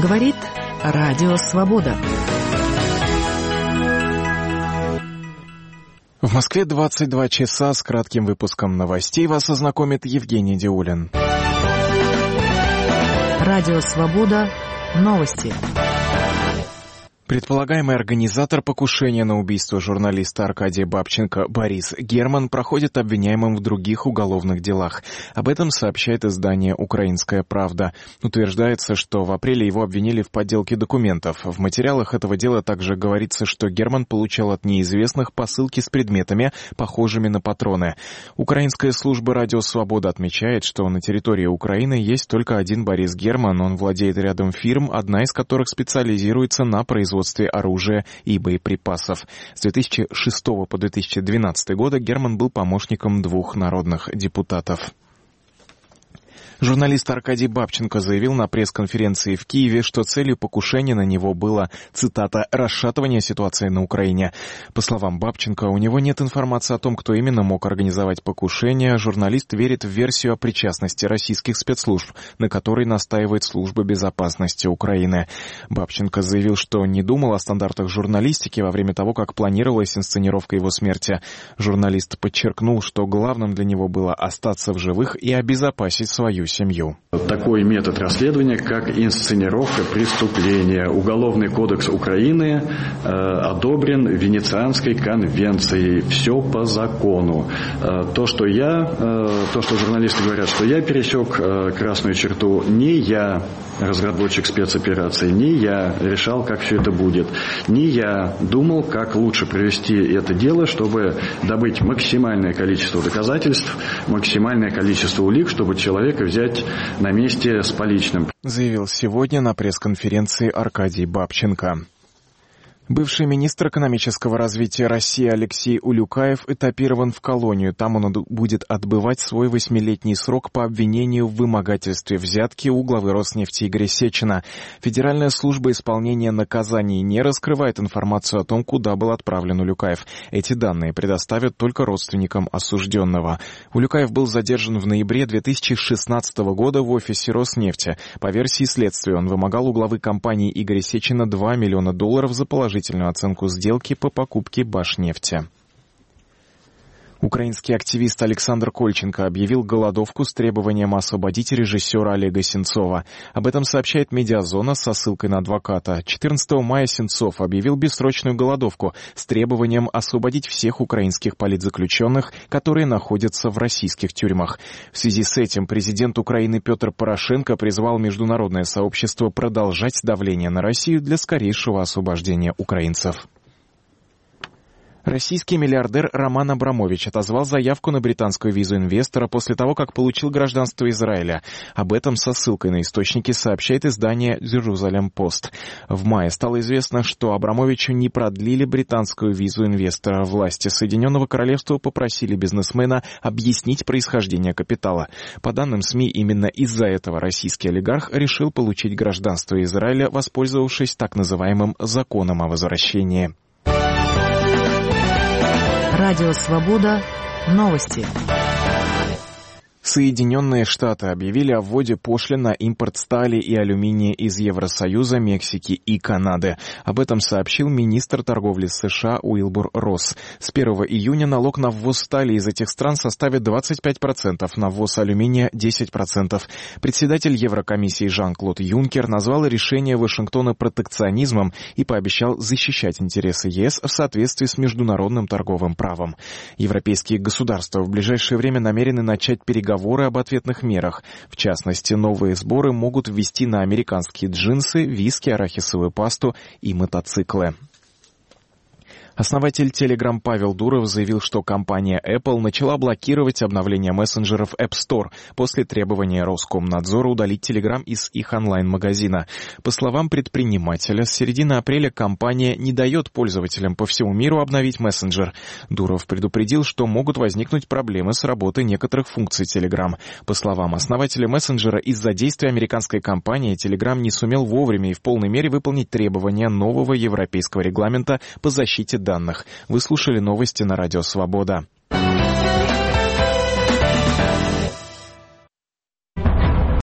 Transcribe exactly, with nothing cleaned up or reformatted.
Говорит Радио Свобода. В Москве двадцать два часа. С кратким выпуском новостей вас ознакомит Евгений Диулин. Радио Свобода. Новости. Предполагаемый организатор покушения на убийство журналиста Аркадия Бабченко Борис Герман проходит обвиняемым в других уголовных делах. Об этом сообщает издание «Украинская правда». Утверждается, что в апреле его обвинили в подделке документов. В материалах этого дела также говорится, что Герман получал от неизвестных посылки с предметами, похожими на патроны. Украинская служба «Радио Свобода» отмечает, что на территории Украины есть только один Борис Герман. Он владеет рядом фирм, одна из которых специализируется на производстве оружия и боеприпасов. С две тысячи шестого по две тысячи двенадцатый года Герман был помощником двух народных депутатов. Журналист Аркадий Бабченко заявил на пресс-конференции в Киеве, что целью покушения на него было, цитата, «расшатывание ситуации на Украине». По словам Бабченко, у него нет информации о том, кто именно мог организовать покушение. Журналист верит в версию о причастности российских спецслужб, на которой настаивает Служба безопасности Украины. Бабченко заявил, что не думал о стандартах журналистики во время того, как планировалась инсценировка его смерти. Журналист подчеркнул, что главным для него было остаться в живых и обезопасить свою семью. Такой метод расследования, как инсценировка преступления. Уголовный кодекс Украины э, одобрен Венецианской конвенцией. Все по закону. Э, то, что я, э, то, что журналисты говорят, что я пересек э, красную черту, не я разработчик спецоперации, не я решал, как все это будет, не я думал, как лучше провести это дело, чтобы добыть максимальное количество доказательств, максимальное количество улик, чтобы человека взять на месте с поличным. Заявил сегодня на пресс-конференции Аркадий Бабченко. Бывший министр экономического развития России Алексей Улюкаев этапирован в колонию. Там он будет отбывать свой восьмилетний срок по обвинению в вымогательстве взятки у главы Роснефти Игоря Сечина. Федеральная служба исполнения наказаний не раскрывает информацию о том, куда был отправлен Улюкаев. Эти данные предоставят только родственникам осужденного. Улюкаев был задержан в ноябре две тысячи шестнадцатого года в офисе Роснефти. По версии следствия, он вымогал у главы компании Игоря Сечина два миллиона долларов за положительную оценку сделки по покупке Башнефти. Украинский активист Александр Кольченко объявил голодовку с требованием освободить режиссера Олега Сенцова. Об этом сообщает «Медиазона» со ссылкой на адвоката. четырнадцатого мая Сенцов объявил бессрочную голодовку с требованием освободить всех украинских политзаключенных, которые находятся в российских тюрьмах. В связи с этим президент Украины Петр Порошенко призвал международное сообщество продолжать давление на Россию для скорейшего освобождения украинцев. Российский миллиардер Роман Абрамович отозвал заявку на британскую визу инвестора после того, как получил гражданство Израиля. Об этом со ссылкой на источники сообщает издание Jerusalem Post. В мае стало известно, что Абрамовичу не продлили британскую визу инвестора. Власти Соединенного Королевства попросили бизнесмена объяснить происхождение капитала. По данным СМИ, именно из-за этого российский олигарх решил получить гражданство Израиля, воспользовавшись так называемым законом о возвращении. Радио Свобода. Новости. Соединенные Штаты объявили о вводе пошлин на импорт стали и алюминия из Евросоюза, Мексики и Канады. Об этом сообщил министр торговли США Уилбур Росс. С первого июня налог на ввоз стали из этих стран составит двадцать пять процентов, на ввоз алюминия – десять процентов. Председатель Еврокомиссии Жан-Клод Юнкер назвал решение Вашингтона протекционизмом и пообещал защищать интересы ЕС в соответствии с международным торговым правом. Европейские государства в ближайшее время намерены начать переговоры об ответных мерах. В частности, новые сборы могут ввести на американские джинсы, виски, арахисовую пасту и мотоциклы. Основатель Telegram Павел Дуров заявил, что компания Apple начала блокировать обновления мессенджеров App Store после требования Роскомнадзора удалить Telegram из их онлайн-магазина. По словам предпринимателя, с середины апреля компания не дает пользователям по всему миру обновить мессенджер. Дуров предупредил, что могут возникнуть проблемы с работой некоторых функций Telegram. По словам основателя мессенджера, из-за действий американской компании Telegram не сумел вовремя и в полной мере выполнить требования нового европейского регламента по защите данных. Вы слушали новости на Радио Свобода.